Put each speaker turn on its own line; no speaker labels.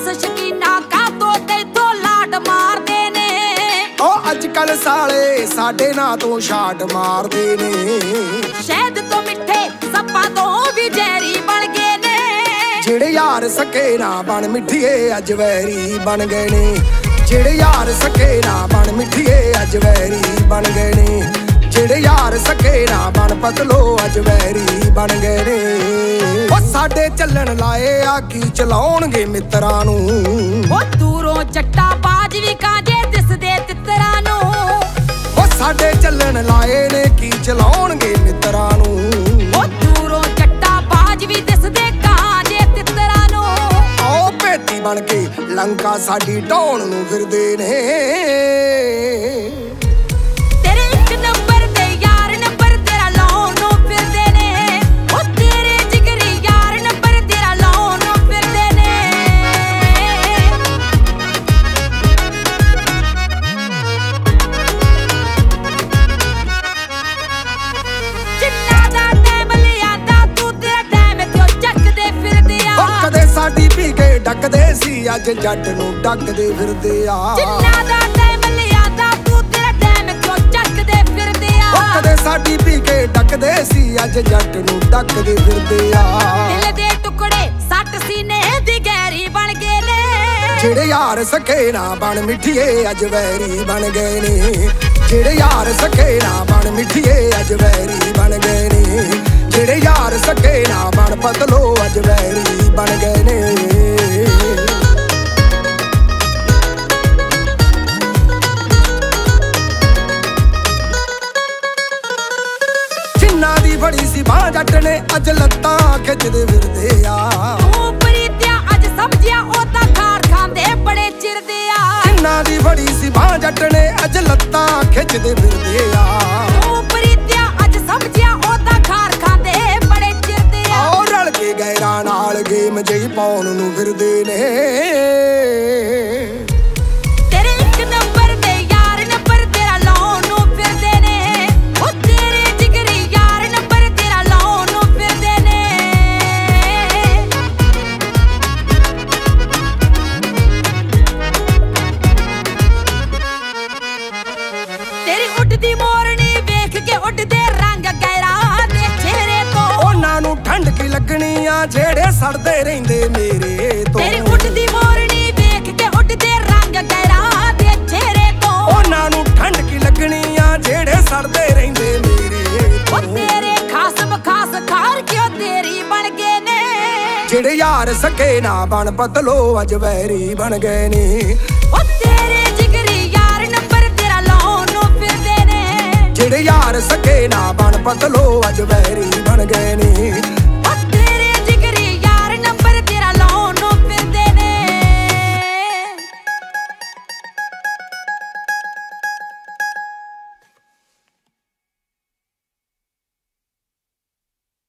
शकीना कातों तैथों लाड मारदे ने।
ओ अजकल साले साडे नां तो छाट मारदे ने।
शहद तो मिठे सप्पां तो भी जहरी बन गए ने।
जेड़े यार सके ना बन मिठिए अज वैरी बन गए ने। जेड़े यार सके ना बन मिठिए अज वैरी बन गए ने। जेड़े यार सके ना बन पतलो अज वैरी बन गए ने। ओ साडे चलन लाए आकी चलाउणगे मित्रां नूं।
ओ दूरों जट्टा बाज भी काजे दिसदे तितरां नूं।
ओ साडे चलन लाए ने की चलाउणगे मित्रां नूं।
ओ दूरों जट्टा बाज भी दिसदे काजे तितरां नूं।
आओ भेती बन के लंका साडी ढाउण नूं फिरदे ने।
तेरे एक नंबर दे यार नंबर तेरा लाउण नूं फिरदे ने। ओ तेरे जिगरी यार नंबर तेरा लाउण नूं फिरदे ने। जिन्ना दा टाइम लिआंदा तू तेरा टाइम क्यों चकदे फिरदे आ।
ओ कदे साडी पी के डकदे सी अज जट नूं डकदे फिरदे आ।
जिन्ना दा टाइम लिआंदा तू तेरा टाइम क्यों चकदे फिरदे आ।
ओ कदे साडी पी के डकदे सी अज जट नूं डकदे फिरदे आ।
दिल दे टुकड़े सट सीने दी गहरी बन गए ने।
जेड़े यार सके ना बन मिठिए अज वैरी बन गए ने। जेड़े यार सके ना बन मिठिए अज वैरी बन गए ने। जेड़े यार सके ना बन पतलो अज वैरी बन गए ने। जिन्ना दी बड़ी सी बां जट ने अज लत्तां खिचदे फिरदे आ।
तू प्रीतिया अज समझिया ओदा खार खांदे बड़े चिरदे आ।
जिन्ना दी बड़ी सी बां जट ने अज लत्तां खिचदे फिरदे आ।
तू प्रीतिया अज समझिया ओदा खार खांदे बड़े चिरदे आ।
आओ रल के गैरां नाल गेम जई पाउण नूं फिरदे ने।
तेरे एक नंबर दे यार नंबर तेरा लाउण नूं फिरदे ने। ओ तेरे जिगरी यार नंबर तेरा लाउण नूं फिरदे ने। तेरी उड़दी मोरनी वेख के उड़दे रंग गैरा दे चेहरे तो।
ओना नूं ठंड की लगनी आ जेड़े सड़दे रहिंदे मेरे तो।
तेरी उड़दी मोरनी वेख के उड़दे रंग गैरा दे चेहरे तो।
ओना नूं ठंड की लगनी आ जेड़े सड़दे रहिंदे मेरे
ओ
तो।
तेरे खास बखास खार क्यों तेरी बन गए ने।
जेड़े यार सके ना बन पतलो अज वैरी बन गए ने।
ओ तेरे जिगरी यार नंबर तेरा लाउण नूं फिरदे ने।
जेड़े यार सके ना बन पतलो अज वैरी